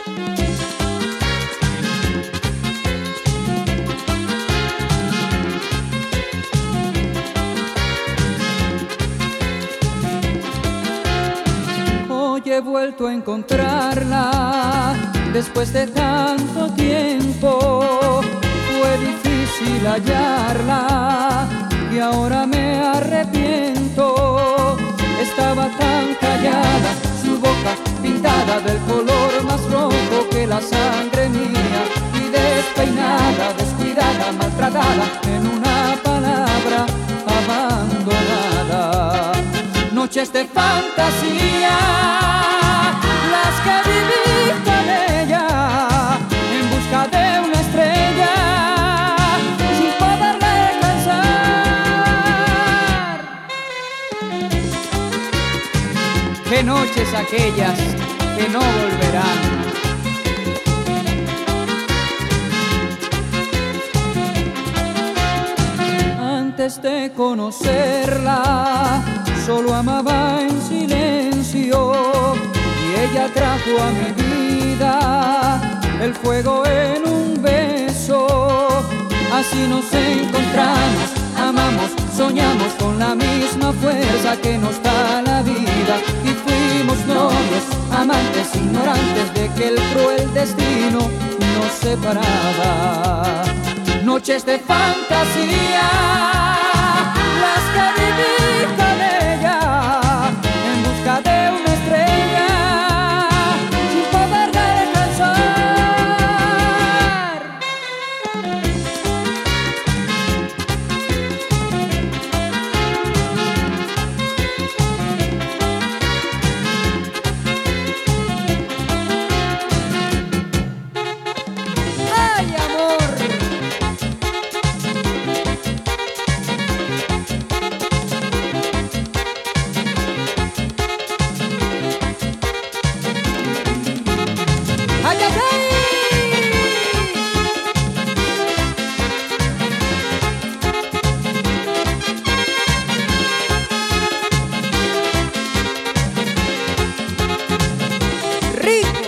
Hoy he vuelto a encontrarla después de tanto tiempo. Fue difícil hallarla y ahora me arrepiento. Estaba tan callada, su boca pintada del color más rojo que la sangre mía, y despeinada, descuidada, maltratada, en una palabra, abandonada. Noches de fantasía, las que viví con ella, en busca de una estrella, sin poderla alcanzar. Qué noches aquellas que no volverán. Antes de conocerla, solo amaba en silencio, y ella trajo a mi vida el fuego en un beso. Así nos encontramos, amamos, soñamos con la misma fuerza que nos da la vida, y fuimos novios, amantes, ignorantes de que el cruel destino nos separaba. Noches de fantasía, las que viví con ella, en busca de una estrella, sin poderla alcanzar. ¡Ay, amor! ¡Ay, ay, ay! ¡Rico!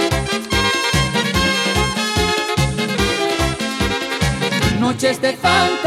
Noches de fantasía.